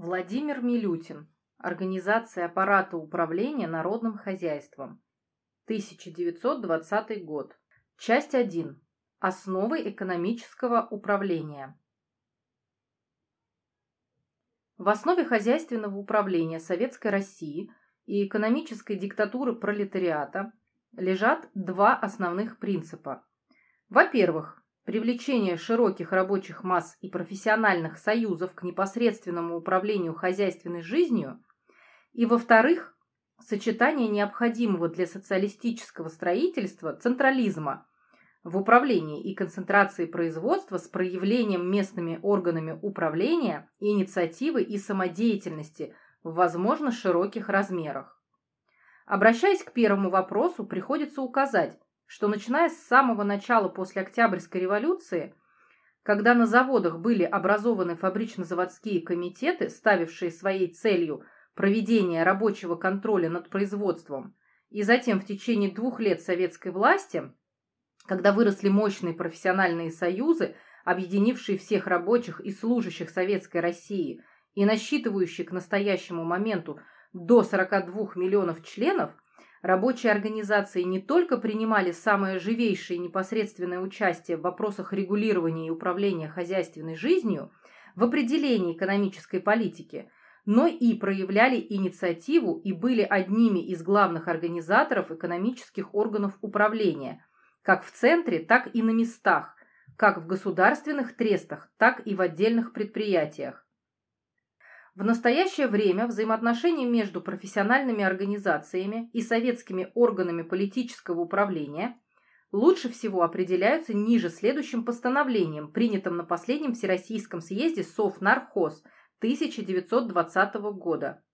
Владимир Милютин. Организация аппарата управления народным хозяйством. 1920 год. Часть 1. Основы экономического управления. В основе хозяйственного управления Советской России и экономической диктатуры пролетариата лежат два основных принципа. Во-первых, привлечение широких рабочих масс и профессиональных союзов к непосредственному управлению хозяйственной жизнью, и, во-вторых, сочетание необходимого для социалистического строительства централизма в управлении и концентрации производства с проявлением местными органами управления инициативы и самодеятельности в возможно широких размерах. Обращаясь к первому вопросу, приходится указать, что начиная с самого начала после Октябрьской революции, когда на заводах были образованы фабрично-заводские комитеты, ставившие своей целью проведение рабочего контроля над производством, и затем в течение 2 лет советской власти, когда выросли мощные профессиональные союзы, объединившие всех рабочих и служащих Советской России и насчитывающие к настоящему моменту до 42 миллионов членов, рабочие организации не только принимали самое живейшее и непосредственное участие в вопросах регулирования и управления хозяйственной жизнью, в определении экономической политики, но и проявляли инициативу и были одними из главных организаторов экономических органов управления, как в центре, так и на местах, как в государственных трестах, так и в отдельных предприятиях. В настоящее время взаимоотношения между профессиональными организациями и советскими органами политического управления лучше всего определяются ниже следующим постановлением, принятым на последнем Всероссийском съезде Совнархоз 1920 года.